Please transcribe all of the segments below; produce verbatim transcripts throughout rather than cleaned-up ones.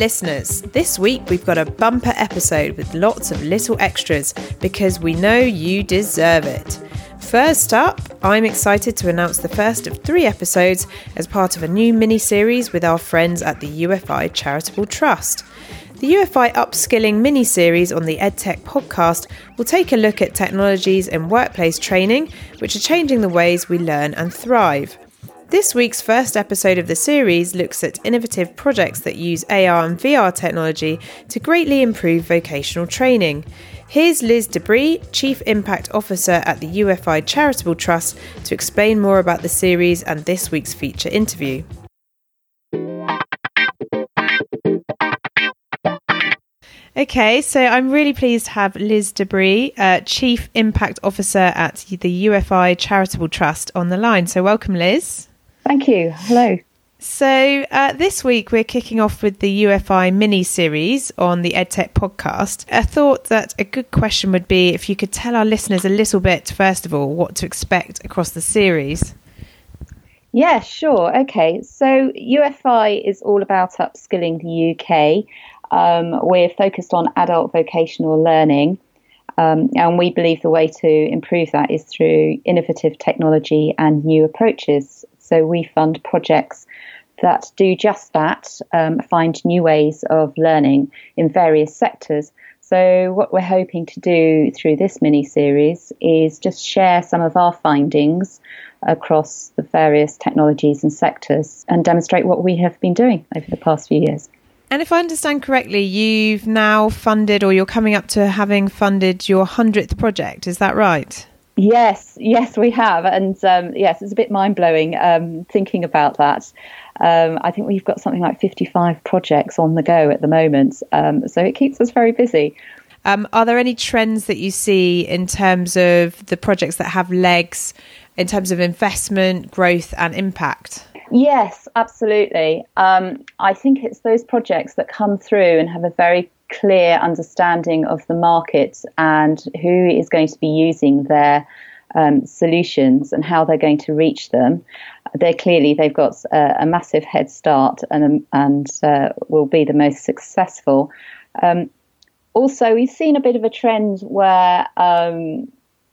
listeners, this week we've got a bumper episode with lots of little extras because we know you deserve it. First up, I'm excited to announce the first of three episodes as part of a new mini-series with our friends at the U F I Charitable Trust. The U F I Upskilling mini-series on the EdTech podcast will take a look at technologies and workplace training which are changing the ways we learn and thrive. This week's first episode of the series looks at innovative projects that use A R and V R technology to greatly improve vocational training. Here's Liz Debris, Chief Impact Officer at the U F I Charitable Trust, to explain more about the series and this week's feature interview. Okay, so I'm really pleased to have Liz Debris, uh, Chief Impact Officer at the U F I Charitable Trust, on the line. So welcome, Liz. Thank you. Hello. So uh, this week we're kicking off with the U F I mini-series on the EdTech podcast. I thought that a good question would be if you could tell our listeners a little bit, first of all, what to expect across the series. Yeah, sure. Okay. So U F I is all about upskilling the U K. Um, we're focused on adult vocational learning. Um, and we believe the way to improve that is through innovative technology and new approaches. So we fund projects that do just that, um, find new ways of learning in various sectors. So what we're hoping to do through this mini-series is just share some of our findings across the various technologies and sectors and demonstrate what we have been doing over the past few years. And if I understand correctly, you've now funded, or you're coming up to having funded, your hundredth project. Is that right? Yes, yes, we have. And um, yes, it's a bit mind-blowing um, thinking about that. Um, I think we've got something like fifty-five projects on the go at the moment. Um, so it keeps us very busy. Um, are there any trends that you see in terms of the projects that have legs, in terms of investment, growth and impact? Yes, absolutely. Um, I think it's those projects that come through and have a very clear understanding of the market and who is going to be using their um, solutions and how they're going to reach them. They're clearly, they've got a, a massive head start and, and uh, will be the most successful. Um, also, we've seen a bit of a trend where um,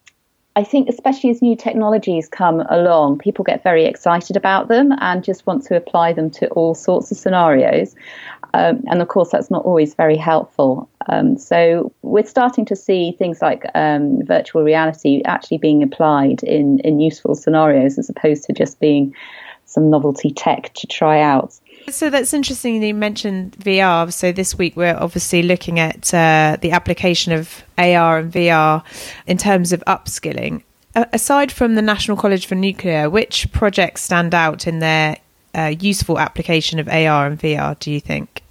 I think especially as new technologies come along, people get very excited about them and just want to apply them to all sorts of scenarios. Um, and of course, that's not always very helpful. Um, so we're starting to see things like um, virtual reality actually being applied in, in useful scenarios as opposed to just being some novelty tech to try out. So that's interesting you mentioned V R. So this week we're obviously looking at uh, the application of A R and V R in terms of upskilling. Uh, aside from the National College for Nuclear, which projects stand out in their uh, useful application of A R and V R, do you think?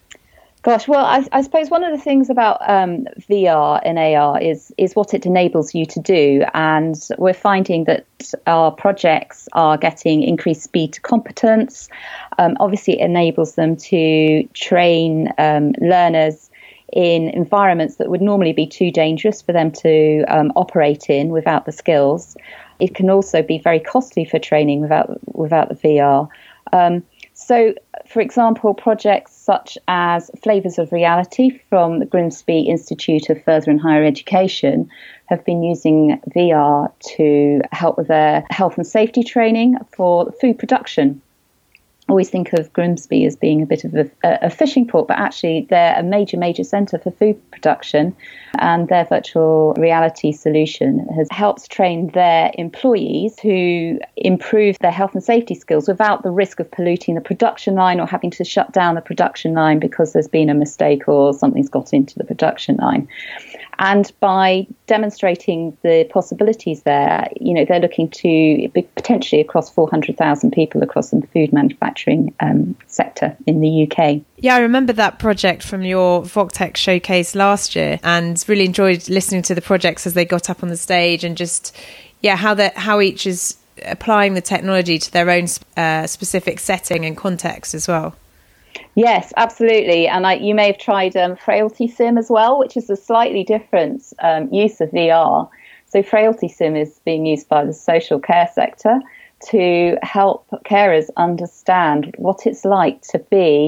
Gosh, well, I, I suppose one of the things about um, V R and A R is is what it enables you to do. And we're finding that our projects are getting increased speed to competence. Um, obviously, it enables them to train um, learners in environments that would normally be too dangerous for them to um, operate in without the skills. It can also be very costly for training without without the V R. Um, So, for example, projects such as Flavours of Reality from the Grimsby Institute of Further and Higher Education have been using V R to help with their health and safety training for food production. I always think of Grimsby as being a bit of a, a fishing port, but actually they're a major, major centre for food production, and their virtual reality solution has helped train their employees to improve their health and safety skills without the risk of polluting the production line or having to shut down the production line because there's been a mistake or something's got into the production line. And by demonstrating the possibilities there, you know, they're looking to be potentially across four hundred thousand people across the food manufacturing um, sector in the U K. Yeah, I remember that project from your VocTech showcase last year and really enjoyed listening to the projects as they got up on the stage and just, yeah, how that how each is applying the technology to their own uh, specific setting and context as well. Yes, absolutely. And I, you may have tried um, Frailty Sim as well, which is a slightly different um, use of V R. So Frailty Sim is being used by the social care sector to help carers understand what it's like to be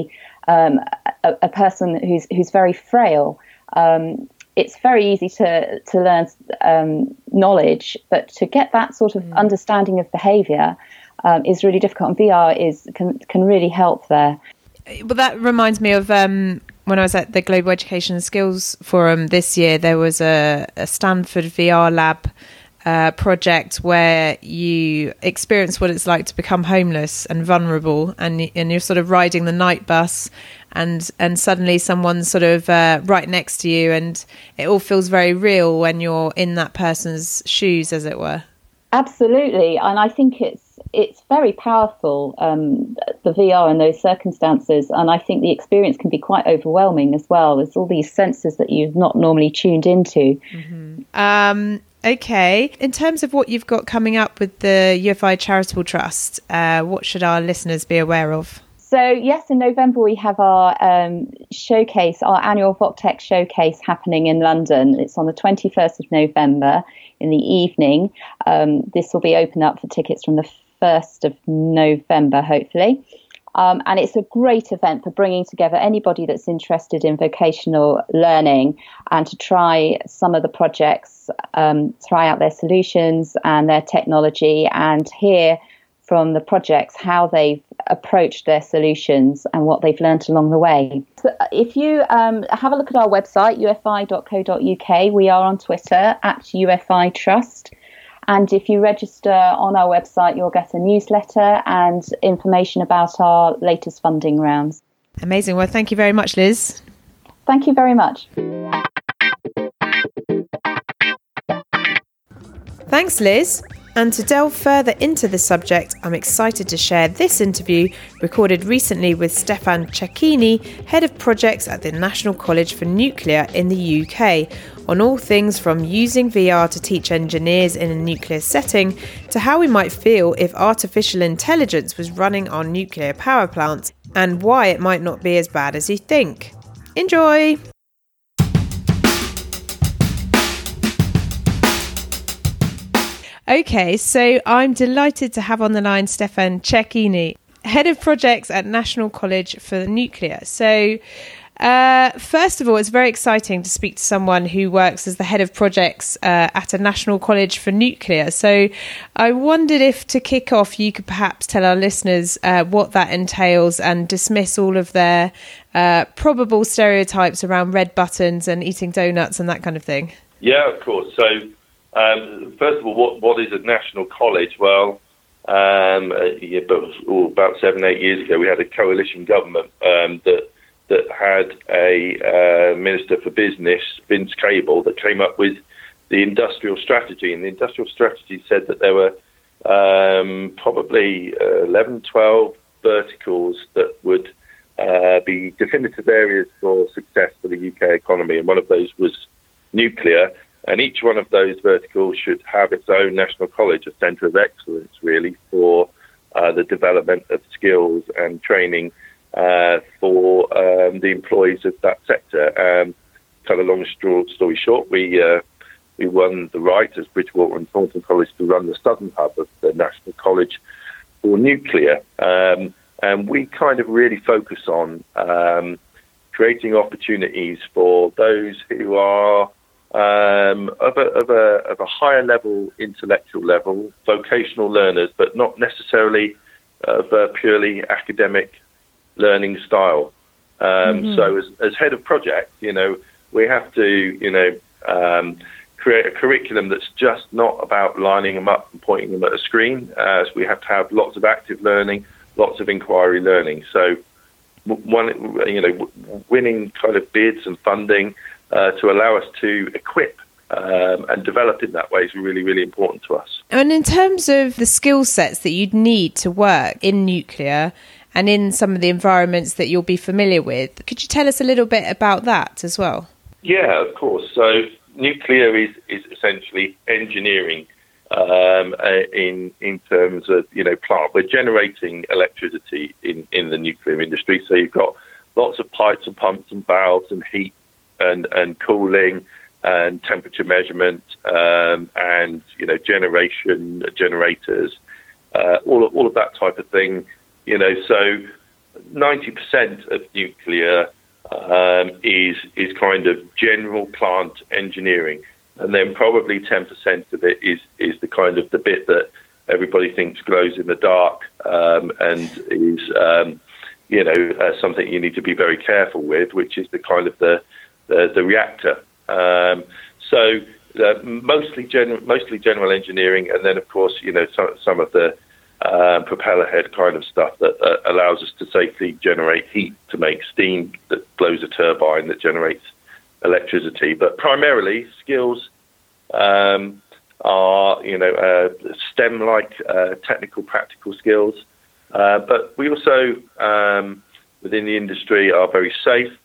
um, a, a person who's who's very frail. Um, it's very easy to to learn um, knowledge, but to get that sort of mm. understanding of behaviour um, is really difficult. And V R is can can really help there. Well, that reminds me of um, when I was at the Global Education and Skills Forum this year. There was a, a Stanford V R lab uh, project where you experience what it's like to become homeless and vulnerable, and and you're sort of riding the night bus, and and suddenly someone's sort of uh, right next to you, and it all feels very real when you're in that person's shoes, as it were. Absolutely, and I think it's it's very powerful, um, the V R in those circumstances, and I think the experience can be quite overwhelming as well. There's all these senses that you've not normally tuned into. Mm-hmm. Um, okay, in terms of what you've got coming up with the U F I Charitable Trust, uh, what should our listeners be aware of? So yes, in November we have our um, showcase, our annual VocTech showcase happening in London. It's on the twenty-first of November in the evening. Um, this will be open up for tickets from the first of November, hopefully. Um, and it's a great event for bringing together anybody that's interested in vocational learning and to try some of the projects, um, try out their solutions and their technology, and hear from the projects how they've approached their solutions and what they've learnt along the way. So if you um, have a look at our website, u f i dot co dot u k, we are on Twitter at U F I Trust. And if you register on our website, you'll get a newsletter and information about our latest funding rounds. Amazing. Well, thank you very much, Liz. Thank you very much. Thanks, Liz. And to delve further into the subject, I'm excited to share this interview recorded recently with Stefan Cecchini, Head of Projects at the National College for Nuclear in the U K, on all things from using V R to teach engineers in a nuclear setting to how we might feel if artificial intelligence was running our nuclear power plants, and why it might not be as bad as you think. Enjoy! Okay, so I'm delighted to have on the line Stefan Cecchini, Head of Projects at National College for Nuclear. So, uh, first of all, it's very exciting to speak to someone who works as the Head of Projects uh, at a National College for Nuclear. So I wondered if, to kick off, you could perhaps tell our listeners uh, what that entails and dismiss all of their uh, probable stereotypes around red buttons and eating donuts and that kind of thing. Yeah, of course. So, Um, first of all, what, what is a national college? Well, um, uh, yeah, but, oh, about seven, eight years ago, we had a coalition government um, that that had a uh, Minister for Business, Vince Cable, that came up with the industrial strategy. And the industrial strategy said that there were um, probably uh, eleven, twelve verticals that would uh, be definitive areas for success for the U K economy. And one of those was nuclear. And each one of those verticals should have its own national college, a centre of excellence, really, for uh, the development of skills and training uh, for um, the employees of that sector. Um, cut a long story short, we uh, we won the right as Bridgewater and Thornton College to run the southern hub of the National College for Nuclear. Um, and we kind of really focus on um, creating opportunities for those who are Um, of a of a of a higher level intellectual level, vocational learners, but not necessarily of a purely academic learning style. Um, mm-hmm. So, as as head of project, you know, we have to, you know, um, create a curriculum that's just not about lining them up and pointing them at a screen. Uh, so we have to have lots of active learning, lots of inquiry learning. So, one, you know, winning kind of bids and funding Uh, to allow us to equip um, and develop in that way is really, really important to us. And in terms of the skill sets that you'd need to work in nuclear and in some of the environments that you'll be familiar with, could you tell us a little bit about that as well? Yeah, of course. So nuclear is, is essentially engineering um, in in terms of, you know, plant. We're generating electricity in, in the nuclear industry. So you've got lots of pipes and pumps and valves and heat and and cooling and temperature measurement um, and, you know, generation generators, uh, all of, all of that type of thing. You know, so ninety percent of nuclear um, is is kind of general plant engineering, and then probably ten percent of it is is the kind of the bit that everybody thinks glows in the dark um, and is um, you know uh, something you need to be very careful with, which is the kind of the the, the reactor. Um, so uh, mostly general mostly general engineering, and then of course you know some some of the Um, propeller head kind of stuff that uh, allows us to safely generate heat to make steam that blows a turbine that generates electricity. But primarily, skills um, are, you know, uh, STEM-like uh, technical, practical skills. Uh, but we also, um, within the industry, are very safe.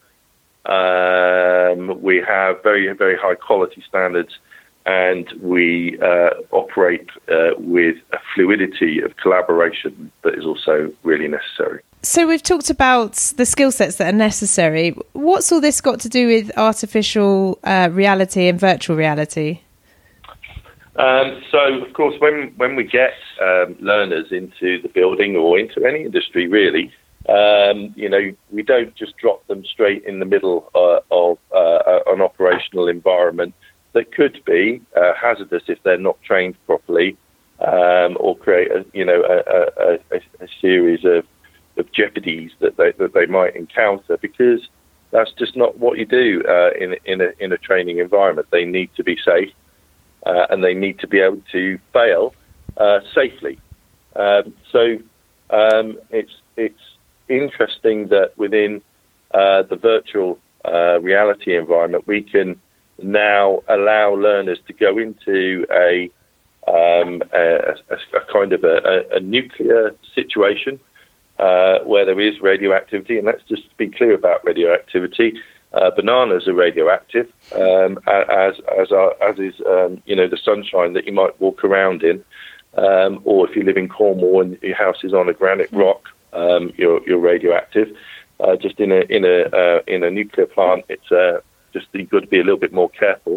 Um, we have very, very high quality standards. And we uh, operate uh, with a fluidity of collaboration that is also really necessary. So we've talked about the skill sets that are necessary. What's all this got to do with artificial uh, reality and virtual reality? Um, so, of course, when, when we get um, learners into the building or into any industry, really, um, you know, we don't just drop them straight in the middle uh, of uh, an operational environment that could be uh, hazardous if they're not trained properly, um, or create a, you know a, a, a, a series of, of jeopardies that they that they might encounter, because that's just not what you do uh, in in a in a training environment. They need to be safe, uh, and they need to be able to fail uh, safely. Um, so um, it's it's interesting that within uh, the virtual uh, reality environment we can now allow learners to go into a um, a, a, a kind of a, a nuclear situation uh, where there is radioactivity. And let's just be clear about radioactivity. Uh, bananas are radioactive, um, as as are, as is um, you know the sunshine that you might walk around in, um, or if you live in Cornwall and your house is on a granite rock, um, you're you're radioactive. Uh, just in a in a uh, in a nuclear plant, it's a uh, just you've got to be a little bit more careful.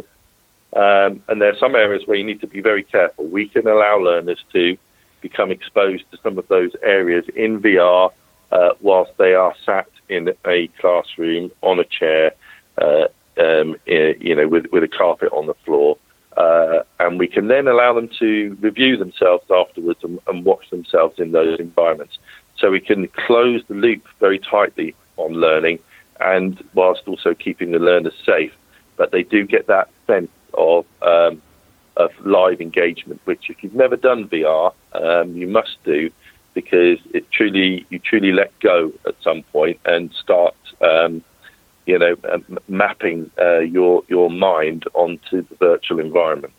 Um, and there are some areas where you need to be very careful. We can allow learners to become exposed to some of those areas in V R uh, whilst they are sat in a classroom on a chair, uh, um, you know, with, with a carpet on the floor. Uh, and we can then allow them to review themselves afterwards and, and watch themselves in those environments. So we can close the loop very tightly on learning, and whilst also keeping the learners safe, but they do get that sense of um, of live engagement, which if you've never done V R, um, you must do, because it truly you truly let go at some point and start, um, you know, um, mapping uh, your your mind onto the virtual environment.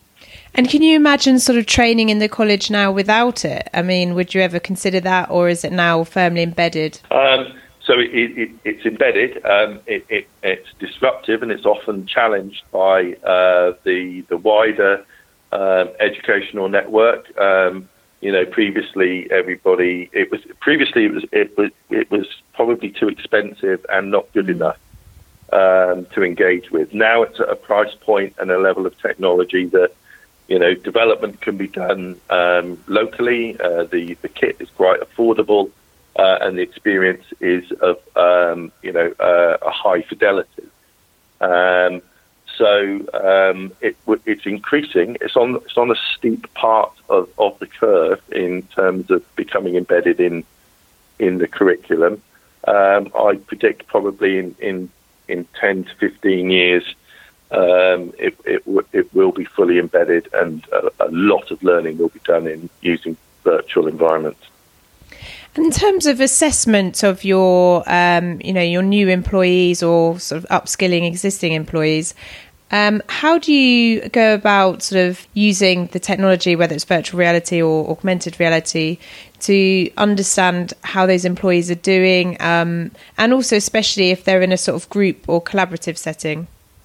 And can you imagine sort of training in the college now without it? I mean, would you ever consider that, or is it now firmly embedded? Um, So it, it, it's embedded, um, it, it, it's disruptive, and it's often challenged by uh, the the wider um, educational network. Um, you know, previously everybody it was previously it was it was it was probably too expensive and not good enough um, to engage with. Now it's at a price point and a level of technology that you know development can be done um, locally. Uh, the the kit is quite affordable. Uh, and the experience is of, um, you know, uh, a high fidelity. Um, so um, it, it's increasing. It's on it's on a steep part of, of the curve in terms of becoming embedded in in the curriculum. Um, I predict probably in, in, in ten to fifteen years, um, it, it, w- it will be fully embedded, and a, a lot of learning will be done in using virtual environments. In terms of assessment of your, um, you know, your new employees or sort of upskilling existing employees, um, how do you go about sort of using the technology, whether it's virtual reality or augmented reality, to understand how those employees are doing, um, and also especially if they're in a sort of group or collaborative setting?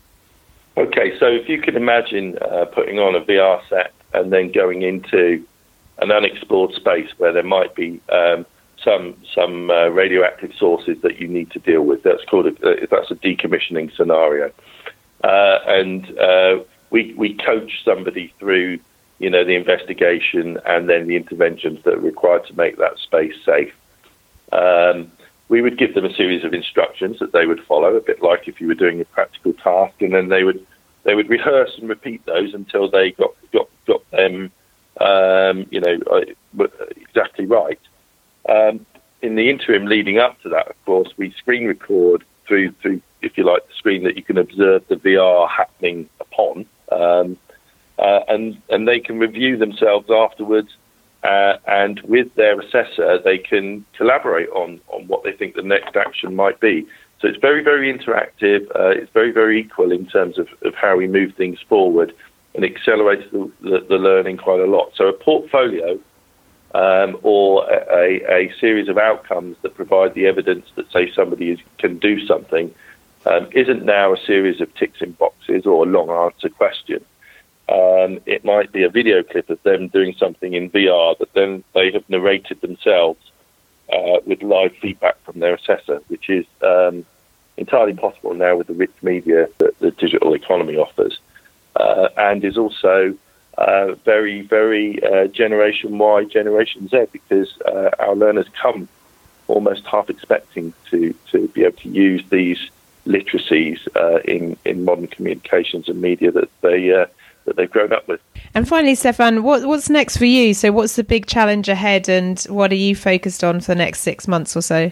Okay, so if you can imagine uh, putting on a V R set and then going into an unexplored space where there might be um, some some uh, radioactive sources that you need to deal with. That's called a, uh, that's a decommissioning scenario, uh, and uh, we we coach somebody through you know the investigation and then the interventions that are required to make that space safe. Um, we would give them a series of instructions that they would follow, a bit like if you were doing a practical task, and then they would they would rehearse and repeat those until they got got got them, um, you know, exactly right. Um, in the interim leading up to that, of course, we screen record through through, if you like, the screen that you can observe the V R happening upon, um, uh, and and they can review themselves afterwards. Uh, and with their assessor, they can collaborate on, on what they think the next action might be. So it's very, very interactive. Uh, it's very, very equal in terms of, of how we move things forward, and accelerates the, the, the learning quite a lot. So a portfolio um, or a, a series of outcomes that provide the evidence that say somebody is, can do something um, isn't now a series of ticks in boxes or a long answer question. Um, it might be a video clip of them doing something in V R that then they have narrated themselves uh, with live feedback from their assessor, which is um, entirely possible now with the rich media that the digital economy offers, uh, and is also uh, very, very uh, Generation Y, Generation Z, because uh, our learners come almost half expecting to, to be able to use these literacies uh, in, in modern communications and media that they uh, that they've grown up with. And finally, Stefan, what, what's next for you? So what's the big challenge ahead, and what are you focused on for the next six months or so?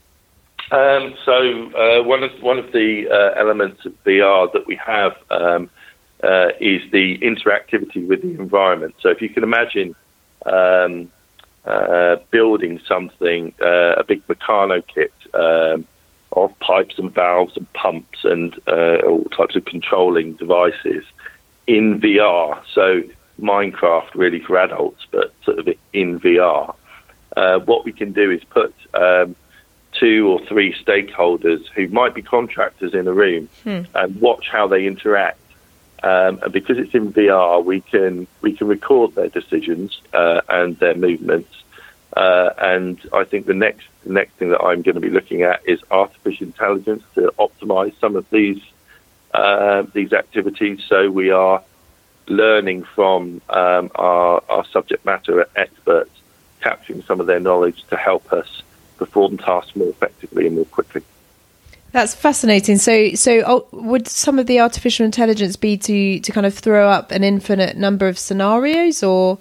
Um, so uh, one of one of the uh, elements of V R that we have um, uh, is the interactivity with the environment. So if you can imagine um, uh, building something, uh, a big Meccano kit um, of pipes and valves and pumps and uh, all types of controlling devices in V R, so Minecraft really for adults, but sort of in V R. Uh, what we can do is put um, two or three stakeholders who might be contractors in a room hmm. and watch how they interact. Um, and because it's in V R, we can we can record their decisions uh, and their movements. Uh, and I think the next the next thing that I'm going to be looking at is artificial intelligence to optimize some of these Uh, these activities, so we are learning from um, our, our subject matter experts, capturing some of their knowledge to help us perform tasks more effectively and more quickly. That's fascinating. So, so oh, would some of the artificial intelligence be to, to kind of throw up an infinite number of scenarios, or?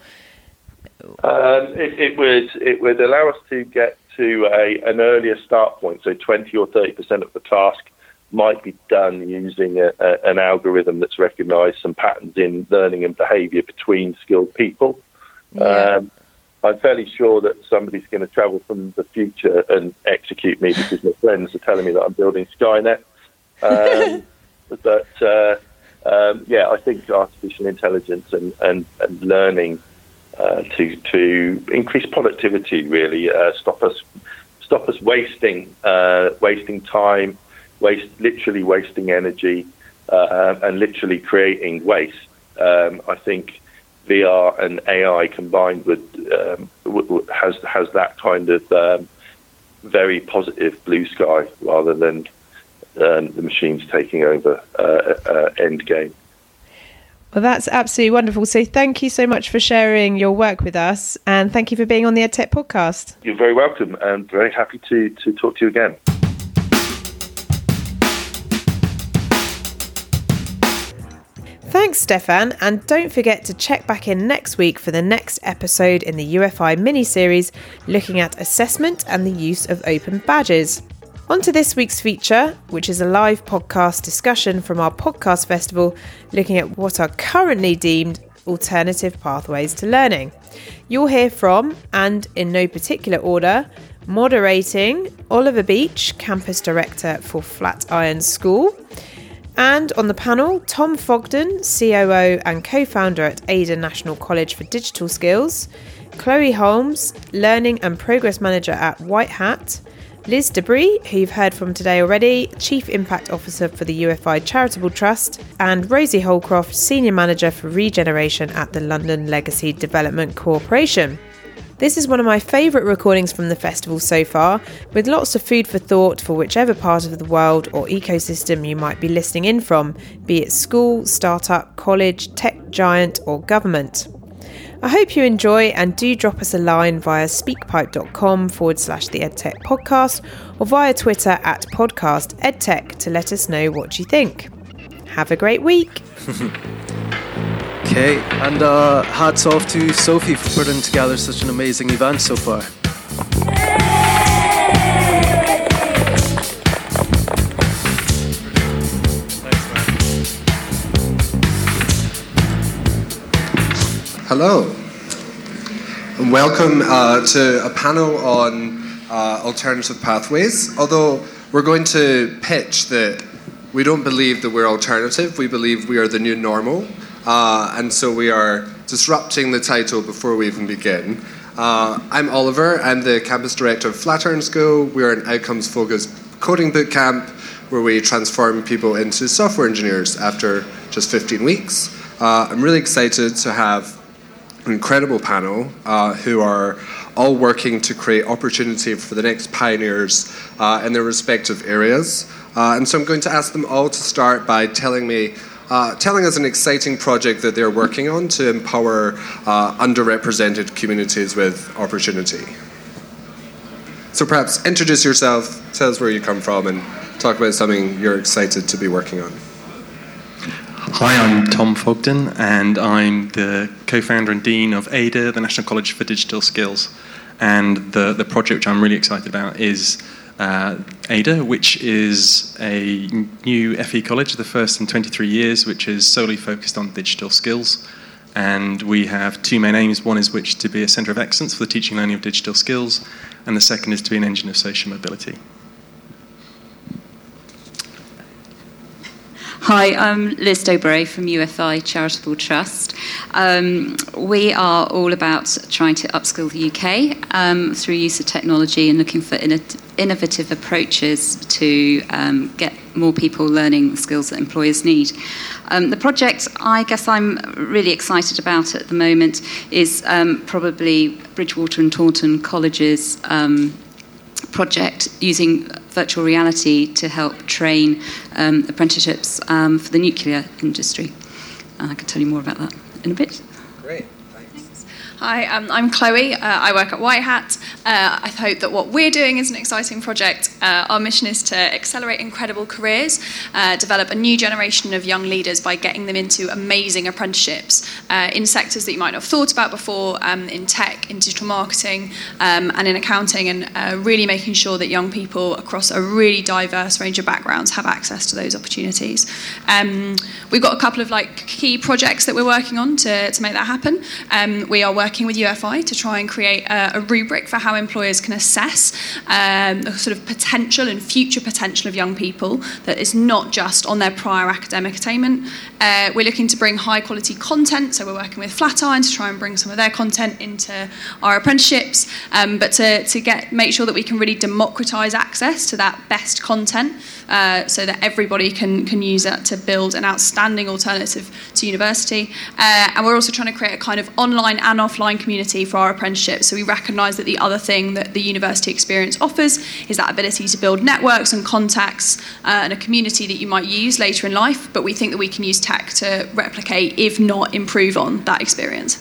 Um, it, it would it would allow us to get to a an earlier start point, so twenty or thirty percent of the task might be done using a, a, an algorithm that's recognised some patterns in learning and behaviour between skilled people. Yeah. Um, I'm fairly sure that somebody's going to travel from the future and execute me because my friends are telling me that I'm building Skynet. Um, but uh, um, yeah, I think artificial intelligence and, and, and learning uh, to to increase productivity really uh, stop us stop us wasting uh, wasting time. Waste, literally wasting energy uh, and literally creating waste. Um, I think V R and A I combined with um, w- w- has has that kind of um, very positive blue sky rather than um, the machines taking over uh, uh, end game. Well, that's absolutely wonderful. So thank you so much for sharing your work with us, and thank you for being on the EdTech podcast. You're very welcome, and very happy to, to talk to you again. Thanks, Stefan, and don't forget to check back in next week for the next episode in the U F I mini-series looking at assessment and the use of open badges. On to this week's feature, which is a live podcast discussion from our podcast festival looking at what are currently deemed alternative pathways to learning. You'll hear from, and in no particular order, moderating Oliver Beach, Campus Director for Flatiron School, and on the panel, Tom Fogden, C O O and co-founder at Ada National College for Digital Skills, Chloe Holmes, Learning and Progress Manager at White Hat, Liz Debris, who you've heard from today already, Chief Impact Officer for the U F I Charitable Trust, and Rosie Holcroft, Senior Manager for Regeneration at the London Legacy Development Corporation. This is one of my favourite recordings from the festival so far, with lots of food for thought for whichever part of the world or ecosystem you might be listening in from, be it school, startup, college, tech giant or government. I hope you enjoy, and do drop us a line via speakpipe.com forward slash the EdTech podcast or via Twitter at podcast edtech to let us know what you think. Have a great week. Okay, and uh, hats off to Sophie for putting together such an amazing event so far. Hello, and welcome uh, to a panel on uh, alternative pathways. Although we're going to pitch that we don't believe that we're alternative, we believe we are the new normal, uh, and so we are disrupting the title before we even begin. Uh, I'm Oliver, I'm the campus director of Flatiron School. We're an outcomes-focused coding bootcamp where we transform people into software engineers after just fifteen weeks. Uh, I'm really excited to have an incredible panel uh, who are all working to create opportunity for the next pioneers uh, in their respective areas. Uh, and so I'm going to ask them all to start by telling me, uh, telling us an exciting project that they're working on to empower uh, underrepresented communities with opportunity. So perhaps introduce yourself, tell us where you come from, and talk about something you're excited to be working on. Hi, I'm Tom Fogden, and I'm the co-founder and dean of ADA, the National College for Digital Skills. And the, the project which I'm really excited about is uh, ADA, which is a new F E college, the first in twenty-three years, which is solely focused on digital skills. And we have two main aims. One is which to be a centre of excellence for the teaching and learning of digital skills, and the second is to be an engine of social mobility. Hi, I'm Liz Dobray from U F I Charitable Trust. Um, we are all about trying to upskill the U K um, through use of technology and looking for inno- innovative approaches to um, get more people learning the skills that employers need. Um, the project I guess I'm really excited about at the moment is um, probably Bridgewater and Taunton College's um, project using virtual reality to help train um, apprenticeships um, for the nuclear industry. Uh, I can tell you more about that in a bit. Great, thanks. Hi, um, I'm Chloe. Uh, I work at White Hat. Uh, I hope that what we're doing is an exciting project. Uh, our mission is to accelerate incredible careers, uh, develop a new generation of young leaders by getting them into amazing apprenticeships uh, in sectors that you might not have thought about before, um, in tech, in digital marketing, um, and in accounting, and uh, really making sure that young people across a really diverse range of backgrounds have access to those opportunities. Um, we've got a couple of like key projects that we're working on to, to make that happen. Um, we are working with U F I to try and create a, a rubric for how employers can assess um, the sort of potential and future potential of young people that is not just on their prior academic attainment. Uh, we're looking to bring high quality content, so we're working with Flatiron to try and bring some of their content into our apprenticeships, um, but to, to get make sure that we can really democratise access to that best content uh, so that everybody can, can use that to build an outstanding alternative to university. Uh, and we're also trying to create a kind of online and offline community for our apprenticeships. So we recognise that the other thing that the university experience offers is that ability to build networks and contacts uh, and a community that you might use later in life, but we think that we can use tech to replicate, if not improve on, that experience.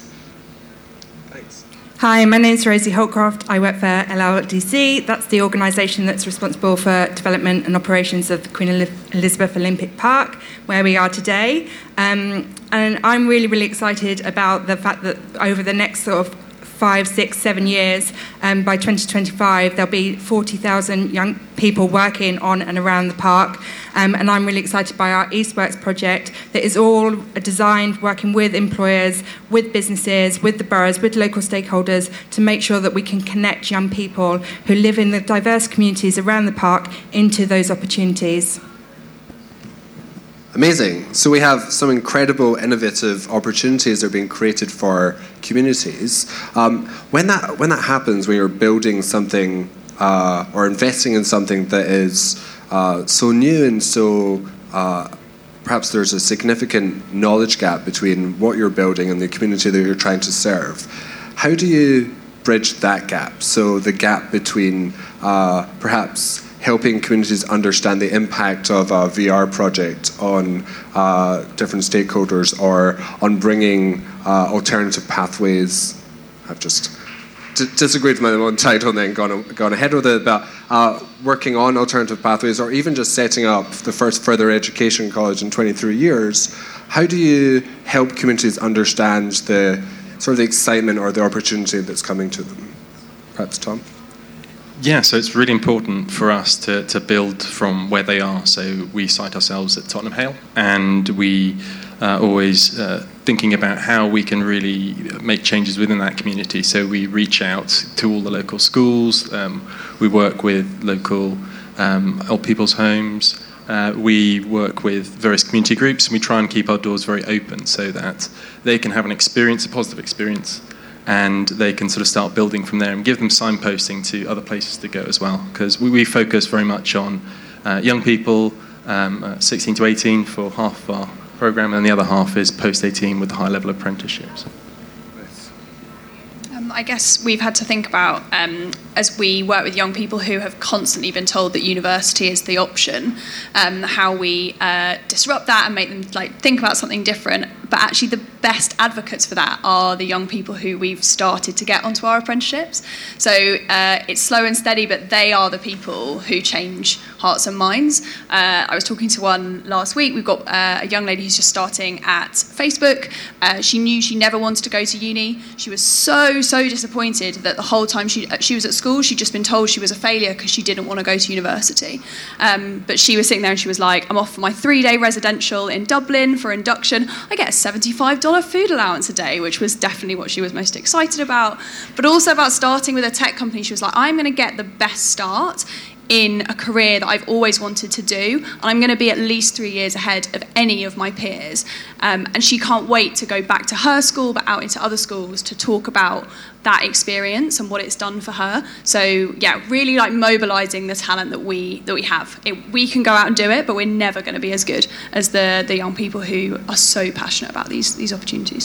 Thanks. Hi, my name's Rosie Holcroft. I work for L L D C. That's the organisation that's responsible for development and operations of the Queen Elizabeth Olympic Park, where we are today. Um, and I'm really, really excited about the fact that over the next sort of five, six, seven years, um, by twenty twenty-five, there'll be forty thousand young people working on and around the park. Um, and I'm really excited by our EastWorks project that is all designed working with employers, with businesses, with the boroughs, with local stakeholders to make sure that we can connect young people who live in the diverse communities around the park into those opportunities. Amazing. So we have some incredible, innovative opportunities that are being created for communities. Um, when that when that happens, when you're building something uh, or investing in something that is uh, so new and so uh, perhaps there's a significant knowledge gap between what you're building and the community that you're trying to serve, how do you bridge that gap? So the gap between uh, perhaps helping communities understand the impact of a V R project on uh, different stakeholders, or on bringing uh, alternative pathways. I've just d- disagreed with my own title and then gone, gone ahead with it, but uh, working on alternative pathways, or even just setting up the first further education college in twenty-three years. How do you help communities understand the sort of the excitement or the opportunity that's coming to them? Perhaps Tom? Yeah, so it's really important for us to, to build from where they are. So we site ourselves at Tottenham Hale, and we uh, always uh, thinking about how we can really make changes within that community. So we reach out to all the local schools, um, we work with local um, old people's homes, uh, we work with various community groups, and we try and keep our doors very open so that they can have an experience, a positive experience, and they can sort of start building from there and give them signposting to other places to go as well. Because we, we focus very much on uh, young people, um, uh, sixteen to eighteen for half of our programme, and the other half is post eighteen with high level apprenticeships. Um, I guess we've had to think about, um, as we work with young people who have constantly been told that university is the option, um, how we uh, disrupt that and make them like think about something different. But actually the best advocates for that are the young people who we've started to get onto our apprenticeships. So uh, it's slow and steady, but they are the people who change hearts and minds. Uh, I was talking to one last week. We've got uh, a young lady who's just starting at Facebook. Uh, she knew she never wanted to go to uni. She was so, so disappointed that the whole time she she was at school, she'd just been told she was a failure because she didn't want to go to university. Um, but she was sitting there and she was like, I'm off for my three-day residential in Dublin for induction. I get a seventy-five dollars food allowance a day, which was definitely what she was most excited about. But also about starting with a tech company. She was like, I'm going to get the best start in a career that I've always wanted to do, and I'm going to be at least three years ahead of any of my peers. Um, and she can't wait to go back to her school, but out into other schools to talk about that experience and what it's done for her. So yeah, really like mobilising the talent that we that we have. It, we can go out and do it, but we're never going to be as good as the the young people who are so passionate about these these opportunities.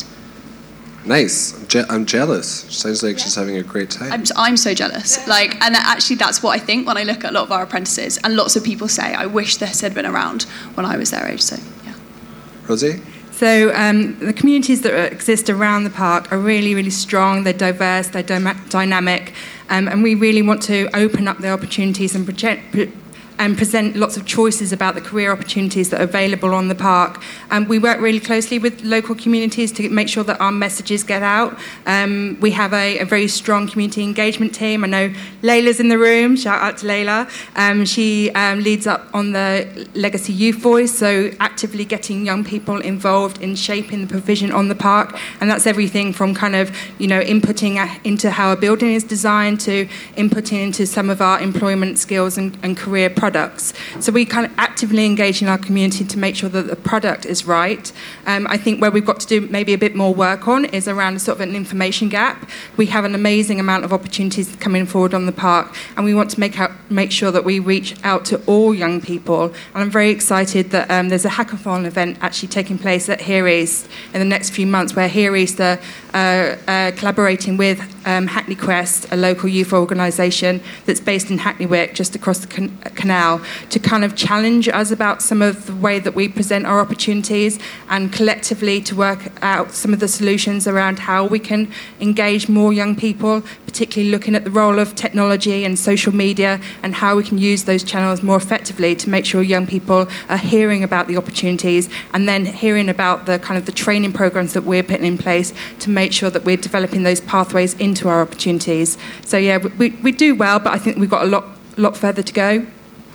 Nice. I'm, je- I'm jealous. Sounds like yeah. she's having a great time. I'm, I'm so jealous. Like, and actually, that's what I think when I look at a lot of our apprentices. And lots of people say, "I wish this had been around when I was their age." So, yeah. Rosie? So um, the communities that exist around the park are really, really strong. They're diverse. They're dy- dynamic, um, and we really want to open up the opportunities and project. Pre- and present lots of choices about the career opportunities that are available on the park. Um, we work really closely with local communities to make sure that our messages get out. Um, we have a, a very strong community engagement team. I know Layla's in the room. Shout out to Layla. Um, she um, leads up on the Legacy Youth Voice, so actively getting young people involved in shaping the provision on the park. And that's everything from kind of, you know, inputting into how a building is designed to inputting into some of our employment skills and, and career projects. Products. So we kind of actively engage in our community to make sure that the product is right. Um, I think where we've got to do maybe a bit more work on is around a sort of an information gap. We have an amazing amount of opportunities coming forward on the park, and we want to make out, make sure that we reach out to all young people. And I'm very excited that um, there's a hackathon event actually taking place at Here East in the next few months, where Here East are uh, uh, collaborating with um, Hackney Quest, a local youth organisation that's based in Hackney Wick, just across the can- canal. To kind of challenge us about some of the way that we present our opportunities, and collectively to work out some of the solutions around how we can engage more young people, particularly looking at the role of technology and social media and how we can use those channels more effectively to make sure young people are hearing about the opportunities and then hearing about the kind of the training programs that we're putting in place to make sure that we're developing those pathways into our opportunities. So yeah, we, we do well, but I think we've got a lot, lot further to go.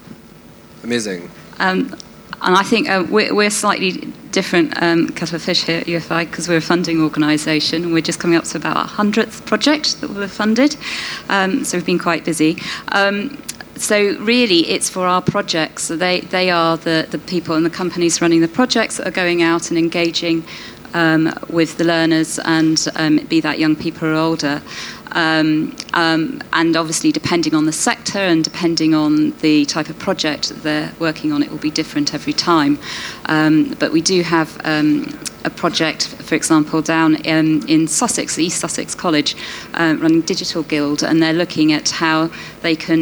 Amazing. Um, and I think uh, we're, we're slightly different um, kettle of fish here at U F I because we're a funding organisation, and we're just coming up to about our hundredth project that we've funded. Um, so we've been quite busy. Um, so really, it's for our projects. So they, they are the, the people and the companies running the projects that are going out and engaging um, with the learners, and um, be that young people or older. Um, um, and obviously depending on the sector and depending on the type of project that they're working on, it will be different every time. Um, but we do have um, a project, for example, down in, in Sussex, East Sussex College, uh, running Digital Guild, and they're looking at how they can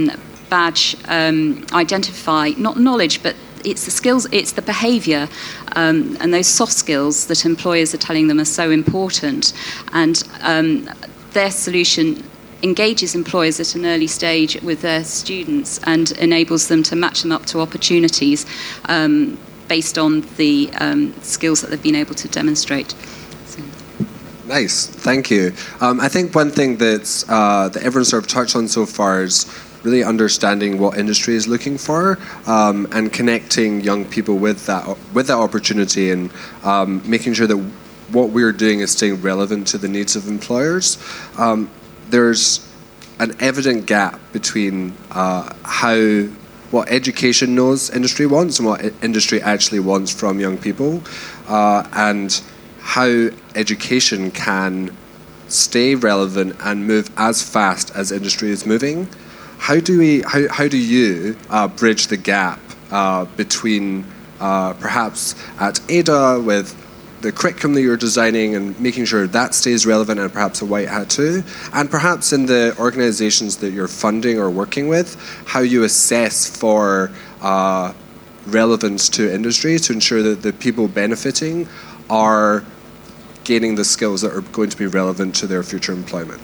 badge um, identify not knowledge, but it's the skills, it's the behaviour um, and those soft skills that employers are telling them are so important. And um, their solution engages employers at an early stage with their students and enables them to match them up to opportunities um, based on the um, skills that they've been able to demonstrate. So. Nice, thank you. Um, I think one thing that's, uh, that everyone's sort of touched on so far is really understanding what industry is looking for um, and connecting young people with that with that opportunity and um, making sure that what we're doing is staying relevant to the needs of employers. Um, there's an evident gap between uh, how what education knows industry wants and what industry actually wants from young people, uh, and how education can stay relevant and move as fast as industry is moving. How do we? How, how do you uh, bridge the gap uh, between uh, perhaps at Ada with the curriculum that you're designing and making sure that stays relevant and perhaps a white hat too, and perhaps in the organisations that you're funding or working with, how you assess for uh, relevance to industry to ensure that the people benefiting are gaining the skills that are going to be relevant to their future employment?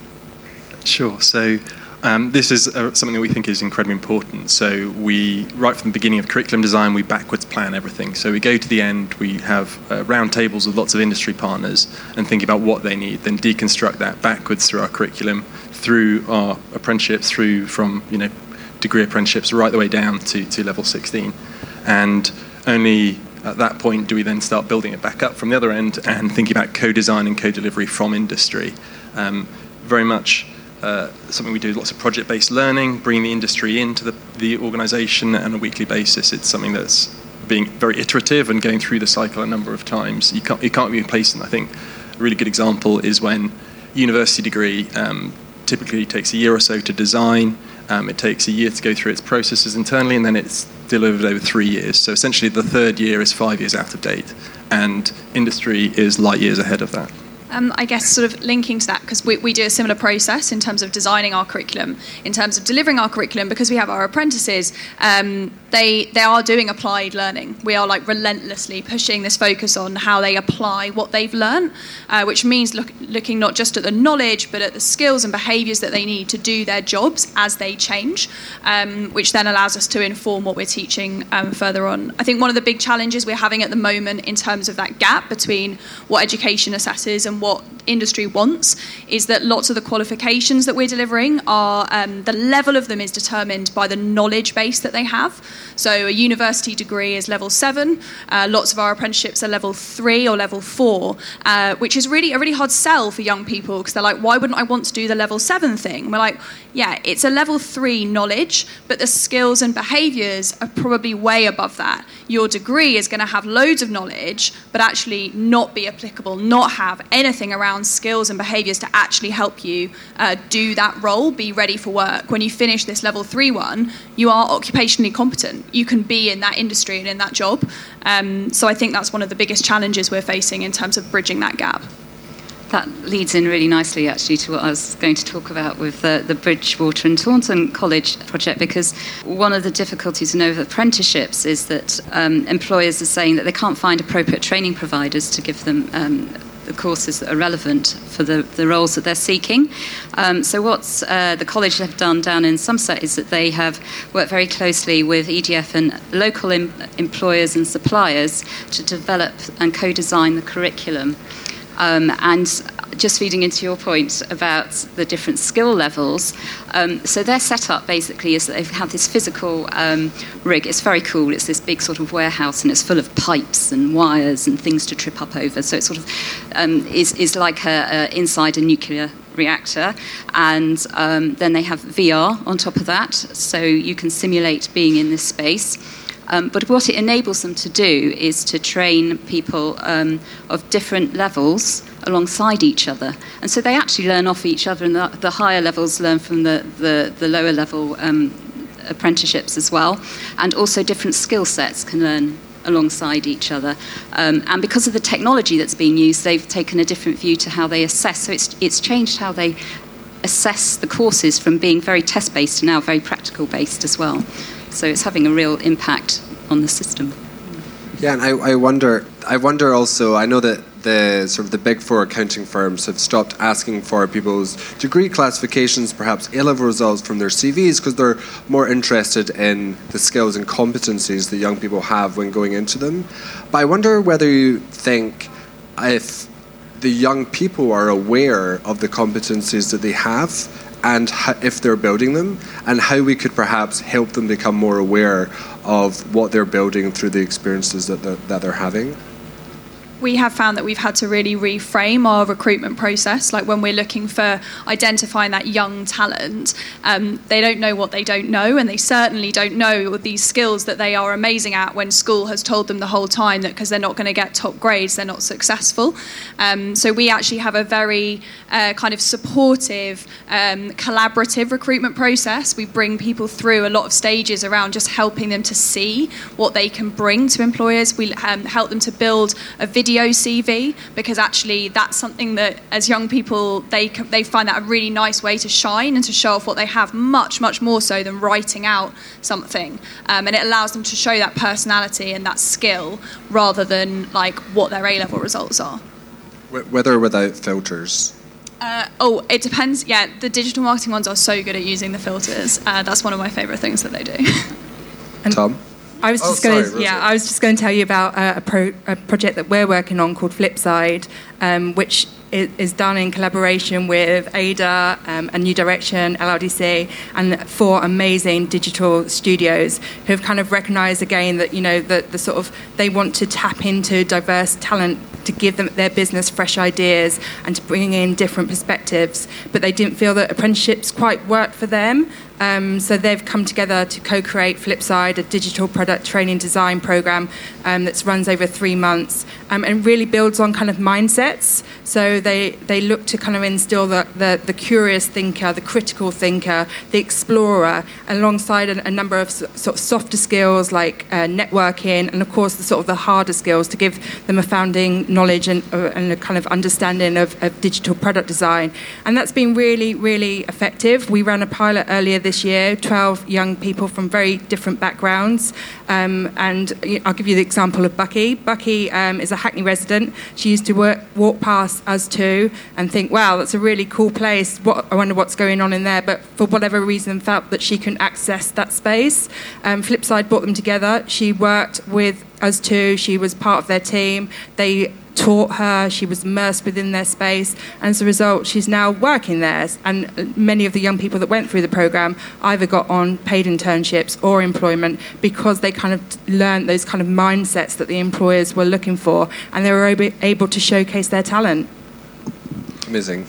Sure. So. Um, this is uh, something that we think is incredibly important. So we, right from the beginning of curriculum design, we backwards plan everything. So we go to the end, we have uh, round tables with lots of industry partners and think about what they need, then deconstruct that backwards through our curriculum, through our apprenticeships, through from you know degree apprenticeships right the way down to, to level sixteen. And only at that point do we then start building it back up from the other end and thinking about co-design and co-delivery from industry. Um, very much Uh, something we do, lots of project-based learning, bringing the industry into the, the organisation on a weekly basis. It's something that's being very iterative and going through the cycle a number of times. You can't, you can't be complacent. I think a really good example is when university degree um, typically takes a year or so to design. Um, it takes a year to go through its processes internally, and then it's delivered over three years. So essentially the third year is five years out of date, and industry is light years ahead of that. Um, I guess sort of linking to that, because we, we do a similar process in terms of designing our curriculum, in terms of delivering our curriculum, because we have our apprentices, um, they they are doing applied learning. We are like relentlessly pushing this focus on how they apply what they've learned, uh, which means look, looking not just at the knowledge, but at the skills and behaviours that they need to do their jobs as they change, um, which then allows us to inform what we're teaching um, further on. I think one of the big challenges we're having at the moment in terms of that gap between what education assesses and what industry wants is that lots of the qualifications that we're delivering are, um, the level of them is determined by the knowledge base that they have. So a university degree is level seven, uh, lots of our apprenticeships are level three or level four, uh, which is really a really hard sell for young people, because they're like, why wouldn't I want to do the level seven thing? And we're like, yeah, it's a level three knowledge, but the skills and behaviours are probably way above that. Your degree is going to have loads of knowledge, but actually not be applicable, not have anything around skills and behaviours to actually help you uh, do that role, be ready for work. When you finish this level three one, you are occupationally competent. You can be in that industry and in that job. Um, so I think that's one of the biggest challenges we're facing in terms of bridging that gap. That leads in really nicely, actually, to what I was going to talk about with the, the Bridgewater and Taunton College project, because one of the difficulties in over apprenticeships is that um, employers are saying that they can't find appropriate training providers to give them um, the courses that are relevant for the, the roles that they're seeking. Um, so what uh, the college have done down in Somerset is that they have worked very closely with E D F and local em- employers and suppliers to develop and co-design the curriculum. Um, and just feeding into your point about the different skill levels, um, so their setup basically is that they have this physical um, rig. It's very cool. It's this big sort of warehouse, and it's full of pipes and wires and things to trip up over. So it sort of um, is, is like a, a inside a nuclear reactor, and um, then they have V R on top of that, so you can simulate being in this space. Um, but what it enables them to do is to train people um, of different levels alongside each other. And so they actually learn off each other, and the, the higher levels learn from the, the, the lower level um, apprenticeships as well. And also different skill sets can learn alongside each other. Um, and because of the technology that's being used, they've taken a different view to how they assess. So it's, it's changed how they assess the courses from being very test-based to now very practical-based as well. So it's having a real impact on the system. Yeah, and I, I wonder, I wonder also, I know that the sort of the big four accounting firms have stopped asking for people's degree classifications, perhaps A-level results from their C Vs, because they're more interested in the skills and competencies that young people have when going into them. But I wonder whether you think if the young people are aware of the competencies that they have and if they're building them, and how we could perhaps help them become more aware of what they're building through the experiences that they're, that they're having. We have found that we've had to really reframe our recruitment process. Like when we're looking for identifying that young talent, um, they don't know what they don't know, and they certainly don't know these skills that they are amazing at when school has told them the whole time that because they're not going to get top grades, they're not successful. Um, so we actually have a very uh, kind of supportive, um, collaborative recruitment process. We bring people through a lot of stages around just helping them to see what they can bring to employers. We um, help them to build a video Video C V, because actually that's something that as young people they they find that a really nice way to shine and to show off what they have, much much more so than writing out something, um, and it allows them to show that personality and that skill rather than like what their A-level results are. With or without filters? Uh, oh, it depends. Yeah, the digital marketing ones are so good at using the filters. Uh, that's one of my favourite things that they do. And Tom? I was just oh, going sorry, to, yeah, I was just going to tell you about uh, a, pro, a project that we're working on called Flipside, um, which is, is done in collaboration with Ada, um, A New Direction, L R D C, and four amazing digital studios who have kind of recognised again that you know that the sort of they want to tap into diverse talent to give them their business fresh ideas and to bring in different perspectives, but they didn't feel that apprenticeships quite worked for them. Um, so they've come together to co-create Flipside, a digital product training design program um, that runs over three months um, and really builds on kind of mindsets. So they, they look to kind of instill the, the, the curious thinker, the critical thinker, the explorer, alongside a, a number of sort of softer skills like uh, networking, and of course the sort of the harder skills to give them a founding knowledge and, uh, and a kind of understanding of, of digital product design. And that's been really, really effective. We ran a pilot earlier this year, twelve young people from very different backgrounds. Um, and I'll give you the example of Bucky. Bucky um, is a Hackney resident. She used to work, walk past us too and think, wow, that's a really cool place. What, I wonder what's going on in there. But for whatever reason, felt that she couldn't access that space. Um, Flipside brought them together. She worked with us too. She was part of their team. They taught her, she was immersed within their space, and as a result she's now working there, and many of the young people that went through the programme either got on paid internships or employment because they kind of learned those kind of mindsets that the employers were looking for, and they were able to showcase their talent. Amazing.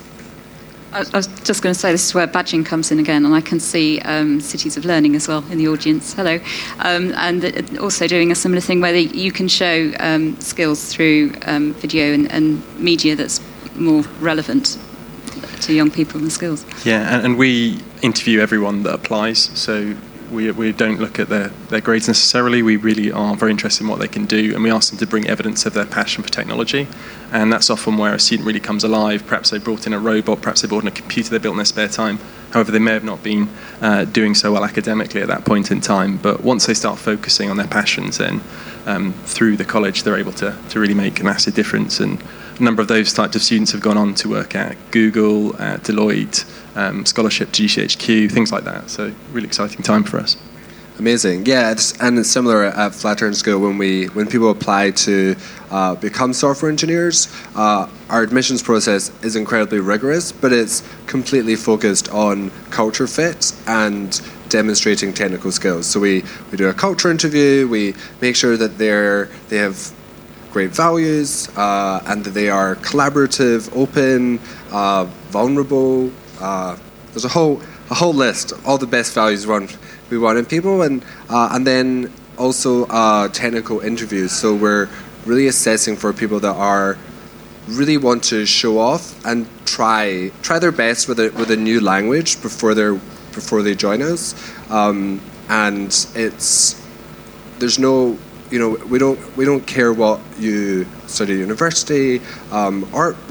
I was just going to say, this is where badging comes in again, and I can see um, Cities of Learning as well in the audience. Hello. Um, and also doing a similar thing where you can show um, skills through um, video and, and media that's more relevant to young people and skills. Yeah, and, and we interview everyone that applies, so we we don't look at their, their grades necessarily. We really are very interested in what they can do, and we ask them to bring evidence of their passion for technology. And that's often where a student really comes alive. Perhaps they brought in a robot, perhaps they brought in a computer they built in their spare time. However, they may have not been uh, doing so well academically at that point in time. But once they start focusing on their passions, then um, through the college, they're able to, to really make a massive difference. And a number of those types of students have gone on to work at Google, at Deloitte, um, scholarship to G C H Q, things like that. So really exciting time for us. Amazing, yeah, it's, and it's similar at Flatiron School when we when people apply to uh, become software engineers. Uh, our admissions process is incredibly rigorous, but it's completely focused on culture fit and demonstrating technical skills. So we, we do a culture interview. We make sure that they're they have great values uh, and that they are collaborative, open, uh, vulnerable. Uh, there's a whole a whole list, all the best values we want, we want in people, and uh, and then also uh, technical interviews. So we're really assessing for people that are really want to show off and try try their best with a with a new language before they before they join us. Um, and it's there's no you know we don't we don't care what you study at university um, or we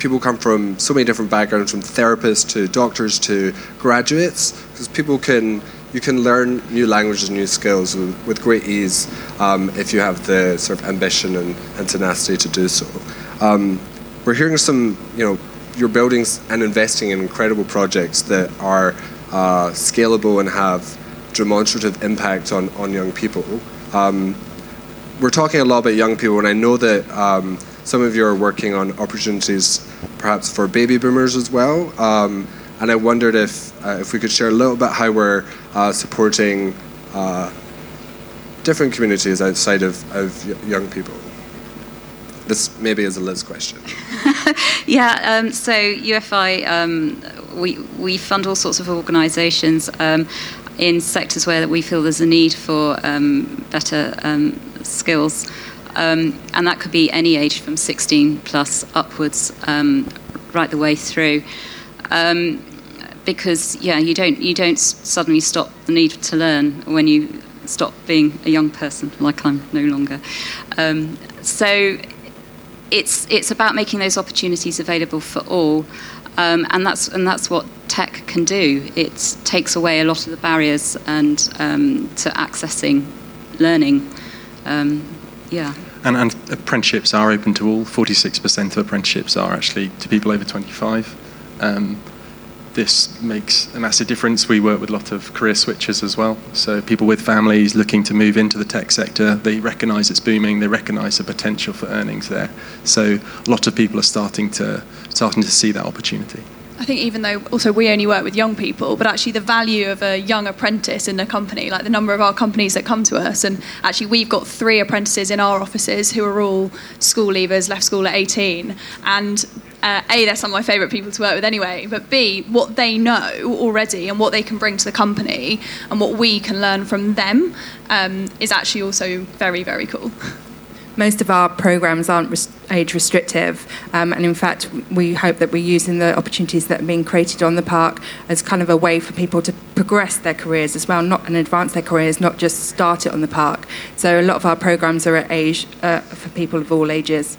people come from so many different backgrounds, from therapists to doctors to graduates, because people can you can learn new languages, new skills with, with great ease um, if you have the sort of ambition and, and tenacity to do so. Um, we're hearing some, you know, you're building and investing in incredible projects that are uh, scalable and have demonstrative impact on, on young people. Um, we're talking a lot about young people, and I know that um, some of you are working on opportunities perhaps for baby boomers as well. Um, and I wondered if uh, if we could share a little bit how we're uh, supporting uh, different communities outside of, of y- young people. This maybe is a Liz question. yeah, um, so U F I, um, we, we fund all sorts of organisations um, in sectors where we feel there's a need for um, better um, skills. Um, and that could be any age from sixteen plus upwards, um, right the way through. Um, because yeah, you don't you don't suddenly stop the need to learn when you stop being a young person, like I'm no longer. Um, so it's it's about making those opportunities available for all, um, and that's and that's what tech can do. It takes away a lot of the barriers and um, to accessing learning. Um, Yeah. And, and apprenticeships are open to all. forty-six percent of apprenticeships are actually to people over twenty-five. Um, this makes a massive difference. We work with a lot of career switchers as well. So people with families looking to move into the tech sector, they recognise it's booming, they recognise the potential for earnings there. So a lot of people are starting to starting to see that opportunity. I think even though also we only work with young people, but actually the value of a young apprentice in a company, like the number of our companies that come to us, and actually we've got three apprentices in our offices who are all school leavers, left school at eighteen, and uh, A, they're some of my favourite people to work with anyway, but B, what they know already and what they can bring to the company and what we can learn from them um, is actually also very, very cool. Most of our programs aren't res- age restrictive, um, and in fact we hope that we're using the opportunities that are being created on the park as kind of a way for people to progress their careers as well, not and advance their careers, not just start it on the park. So a lot of our programs are at age uh, for people of all ages.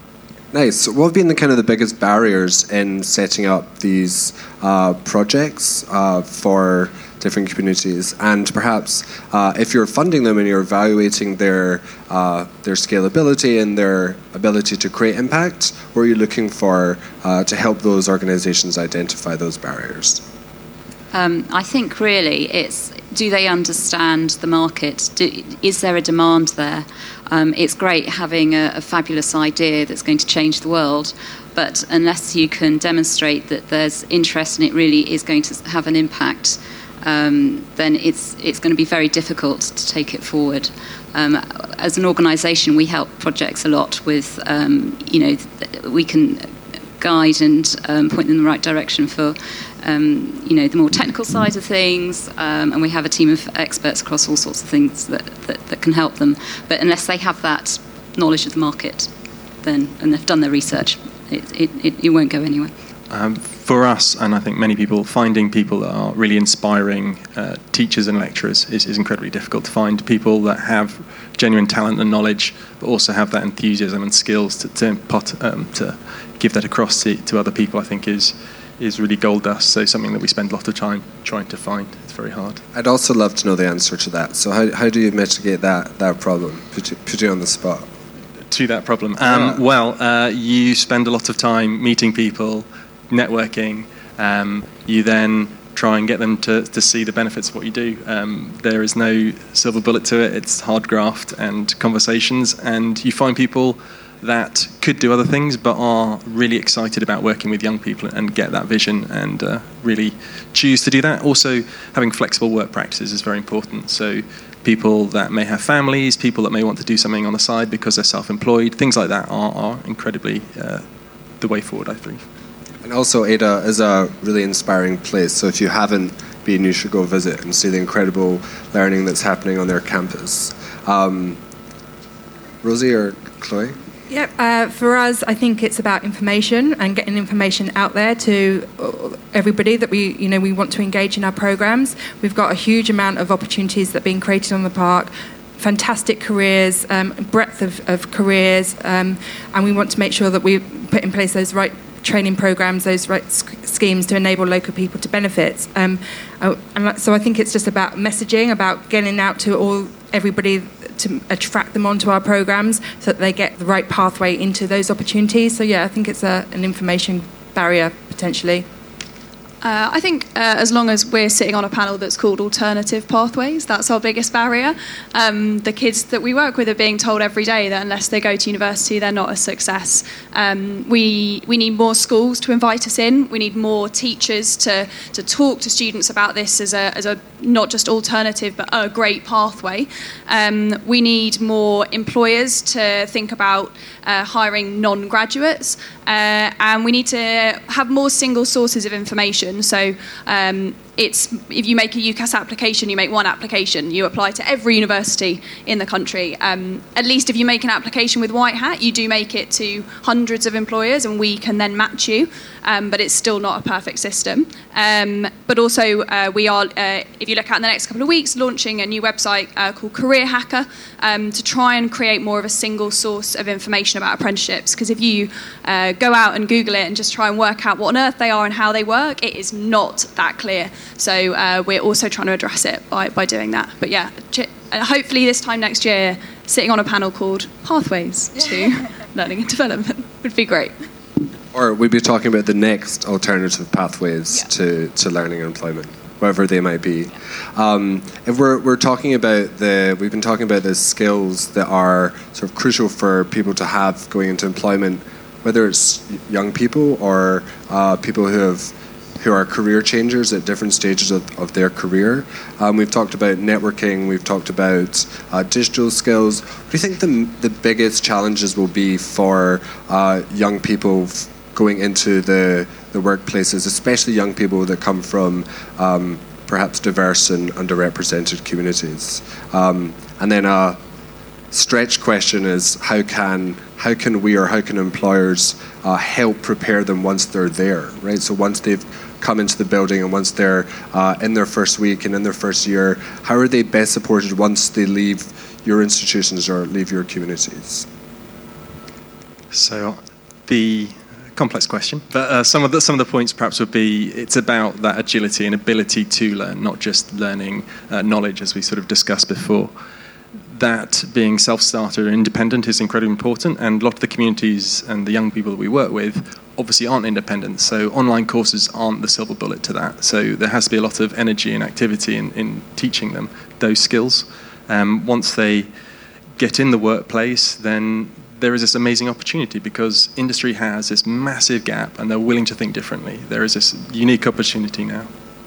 Nice. So what have been the kind of the biggest barriers in setting up these uh, projects uh, for different communities, and perhaps uh, if you're funding them and you're evaluating their uh, their scalability and their ability to create impact, what are you looking for uh, to help those organisations identify those barriers? Um, I think really it's, do they understand the market? Do, is there a demand there? Um, it's great having a, a fabulous idea that's going to change the world, but unless you can demonstrate that there's interest and it really is going to have an impact, Um, then it's it's going to be very difficult to take it forward. Um, as an organisation, we help projects a lot with, um, you know, th- we can guide and um, point them in the right direction for, um, you know, the more technical side of things, um, and we have a team of experts across all sorts of things that, that, that can help them. But unless they have that knowledge of the market, then and they've done their research, it, it, it, it won't go anywhere. Um, for us, and I think many people, finding people that are really inspiring uh, teachers and lecturers is, is incredibly difficult to find. People that have genuine talent and knowledge, but also have that enthusiasm and skills to to, impart, um, to give that across to, to other people, I think is is really gold dust. So something that we spend a lot of time trying to find. It's very hard. I'd also love to know the answer to that. So how how do you mitigate that that problem? Put you, put you on the spot. To that problem. Um, Yeah. Well, uh, you spend a lot of time meeting people, networking. Um, you then try and get them to, to see the benefits of what you do. Um, there is no silver bullet to it. It's hard graft and conversations, and you find people that could do other things but are really excited about working with young people and get that vision and uh, really choose to do that. Also, having flexible work practices is very important. So people that may have families, people that may want to do something on the side because they're self-employed, things like that are, are incredibly uh, the way forward, I think. And also, Ada is a really inspiring place. So if you haven't been, you should go visit and see the incredible learning that's happening on their campus. Um, Rosie or Chloe? Yeah, uh, for us, I think it's about information and getting information out there to everybody that we, you know, we want to engage in our programs. We've got a huge amount of opportunities that are being created on the park. Fantastic careers, um, breadth of, of careers, um, and we want to make sure that we put in place those right training programs, those right schemes to enable local people to benefit. Um, and so I think it's just about messaging, about getting out to all everybody to attract them onto our programs so that they get the right pathway into those opportunities. So yeah, I think it's a, an information barrier potentially. Uh, I think uh, as long as we're sitting on a panel that's called Alternative Pathways, that's our biggest barrier. Um, the kids that we work with are being told every day that unless they go to university, they're not a success. Um, we we need more schools to invite us in. We need more teachers to to talk to students about this as a as a not just alternative, but a great pathway. Um, we need more employers to think about uh, hiring non-graduates, uh, and we need to have more single sources of information. So um, it's if you make a UCAS application, you make one application. You apply to every university in the country. Um, at least if you make an application with White Hat, you do make it to hundreds of employers, and we can then match you. Um, but it's still not a perfect system. Um, but also, uh, we are, uh, if you look at in the next couple of weeks, launching a new website uh, called Career Hacker um, to try and create more of a single source of information about apprenticeships. Because if you uh, go out and Google it and just try and work out what on earth they are and how they work, it is not that clear. So uh, we're also trying to address it by, by doing that. But yeah, uh, hopefully this time next year, sitting on a panel called Pathways to Learning and Development would be great. Or we'd be talking about the next alternative pathways yeah. to, to learning and employment, whatever they might be. Um, if we're we're talking about the, we've been talking about the skills that are sort of crucial for people to have going into employment, whether it's young people or uh, people who have who are career changers at different stages of, of their career. Um, we've talked about networking, we've talked about uh, digital skills. What do you think the, the biggest challenges will be for uh, young people f- going into the, the workplaces, especially young people that come from um, perhaps diverse and underrepresented communities? Um, and then a stretch question is how can how can we or how can employers uh, help prepare them once they're there, right? So once they've come into the building and once they're uh, in their first week and in their first year, how are they best supported once they leave your institutions or leave your communities? So the complex question, but uh, some of the some of the points perhaps would be it's about that agility and ability to learn, not just learning uh, knowledge, as we sort of discussed before. That being self-starter and independent is incredibly important, and a lot of the communities and the young people that we work with obviously aren't independent, so online courses aren't the silver bullet to that. So there has to be a lot of energy and activity in, in teaching them those skills. Um, once they get in the workplace, then there is this amazing opportunity because industry has this massive gap and they're willing to think differently. There is this unique opportunity now.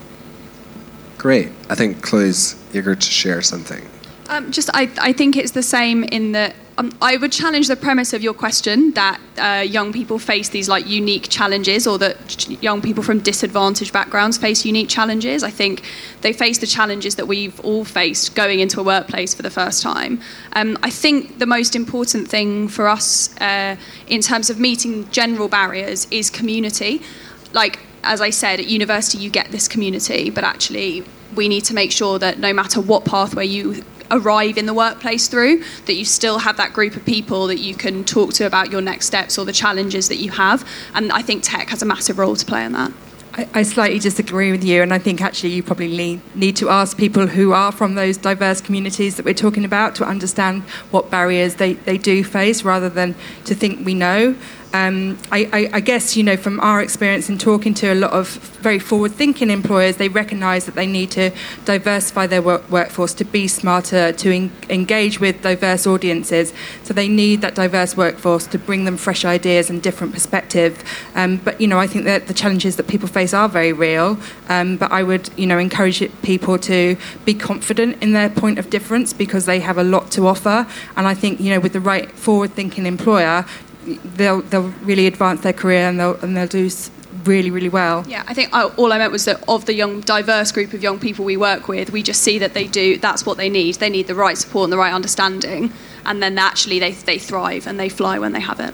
Great. I think Chloe's eager to share something. Um, just, I, I think it's the same in that um, I would challenge the premise of your question that uh, young people face these like unique challenges, or that ch- young people from disadvantaged backgrounds face unique challenges. I think they face the challenges that we've all faced going into a workplace for the first time. Um, I think the most important thing for us uh, in terms of meeting general barriers is community. Like, as I said, at university you get this community, but actually we need to make sure that no matter what pathway you arrive in the workplace through, that you still have that group of people that you can talk to about your next steps or the challenges that you have. And I think tech has a massive role to play in that. I, I slightly disagree with you, and I think actually you probably need to ask people who are from those diverse communities that we're talking about to understand what barriers they, they do face, rather than to think we know. Um, I, I, I guess, you know, from our experience in talking to a lot of very forward-thinking employers, they recognise that they need to diversify their work, workforce to be smarter, to en- engage with diverse audiences. So they need that diverse workforce to bring them fresh ideas and different perspective. Um, but, you know, I think that the challenges that people face are very real. Um, but I would, you know, encourage people to be confident in their point of difference because they have a lot to offer. And I think, you know, with the right forward-thinking employer, they'll they'll really advance their career and they'll and they'll do really really well. Yeah, I think all I meant was that of the young diverse group of young people we work with, we just see that they do that's what they need. They need the right support and the right understanding, and then actually they they thrive and they fly when they have it.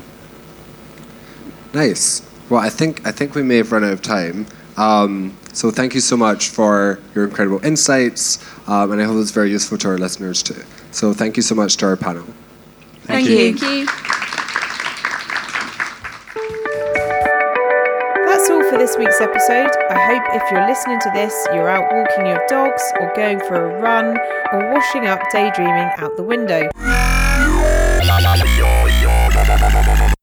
Nice. Well, I think I think we may have run out of time. Um, so thank you so much for your incredible insights, um, and I hope it's very useful to our listeners too. So thank you so much to our panel. Thank, thank you. you. Thank you. That's all for this week's episode. I hope if you're listening to this, you're out walking your dogs or going for a run or washing up daydreaming out the window.